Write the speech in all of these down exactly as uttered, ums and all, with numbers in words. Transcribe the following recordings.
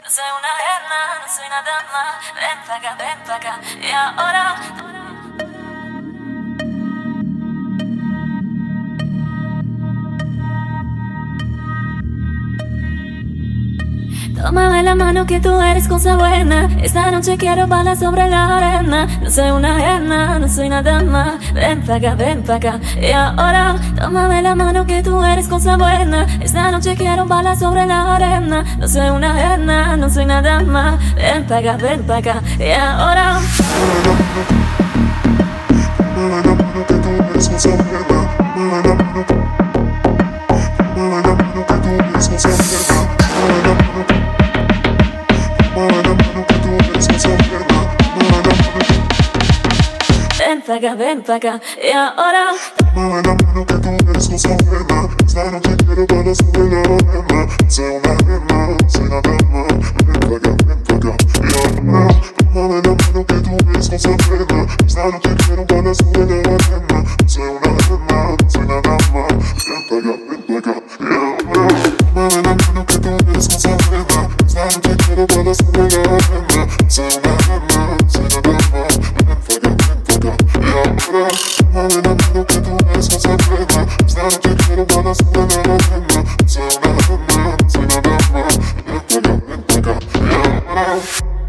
No soy una eterna, no soy nada más. Ven pa' acá, ven pa' acá. Y ahora tómame la mano que tú eres cosa buena. Esta noche quiero balas sobre la arena. No soy una eterna, no soy nada más. Ven pa' acá, ven pa' acá. Y ahora tómame la mano que tú eres cosa buena. Esta noche quiero balas sobre la arena. No soy una eterna, no soy nada más. Ven pa' acá, ven pa' acá. Y ahora tómame la mano que tú eres cosa buena. Tómame la mano, tómame la mano que tú eres cosa buena. Tómame la mano, tómame la mano que tú eres cosa buena. Tómame la mano. ven pa' acá, ven pa' acá. Y ahora Tómame la mano que tú eres cosa buena. Esta noche quiero balas sobre la arena. Soy una eterna, soy nada más. Ven pa' acá, ven pa' acá. Y ahora tómame la mano que tú eres cosa buena. Esta noche quiero balas sobre la arena. Soy una eterna, soy nada más. Ven pa' acá, ven pa' acá. Y ahora tómame la mano que tú eres cosa buena. Esta noche quiero balas sobre la arena. Soy una eterna, soy nada más. Ven pa' acá, ven pa' acá. Y ahora tómame la mano que tú eres cosa buena. Esta noche quiero balas sobre la arena. Soy una eterna, soy nada más. Ven pa' acá, ven pa' acá. Y ahora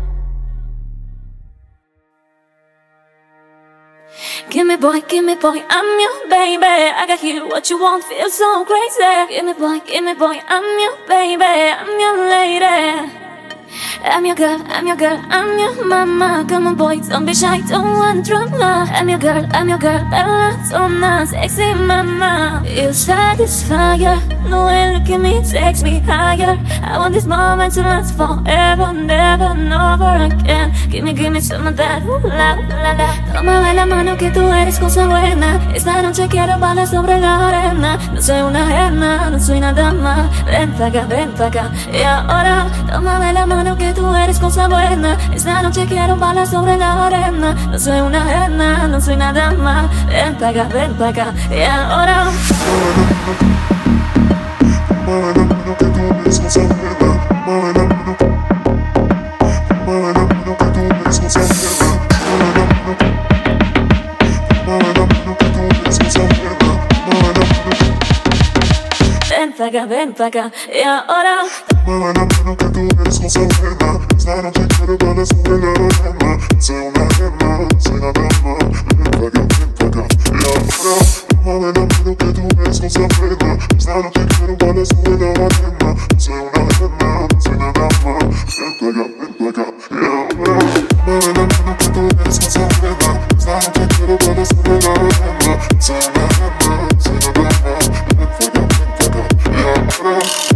give me boy, give me boy, I'm your baby. I got you, what you want, feel so crazy. Give me boy, give me boy, I'm your baby. I'm your lady. I'm your girl, I'm your girl, I'm your mama. Come on boy, don't be shy, don't want drama. I'm your girl, I'm your girl, bella, donna, sexy mama. You satisfy her, the way you look at me takes me higher. I want this moment to last forever, never, never again. Give me, give me some of that, ooh la, la, la. Tómame la mano que tú eres cosa buena. Esta noche quiero balas sobre la arena. No soy una eterna, no soy nada más. Ven pa' acá, ven pa' acá. Y ahora tómame la mano que tú eres cosa buena. Esta noche quiero balas sobre la arena. No soy una eterna, no soy nada más. Ven pa' acá, ven pa' acá. Y ahora tómame la mano que tú eres cosa buena. Tómame la mano, tómame la mano que tú eres cosa buena. Tómame la mano, tómame la mano que tú eres cosa buena. Tómame la mano. ven pa' acá, ven pa' acá. Y ahora Tómame la mano que tú eres cosa buena. Esta noche quiero balas sobre la arena. Soy una eterna, soy nada más. Ven pa' acá, ven pa' acá. Y ahora tómame la mano que tú eres cosa buena. Esta noche quiero balas sobre la arena. Soy una eterna, soy nada más. Ven pa' acá, ven pa' acá. Y ahora tómame la mano que tú eres cosa buena. Esta noche quiero balas sobre la arena. Soy una eterna, soy nada más. Ven pa' acá, ven pa' acá. Y ahora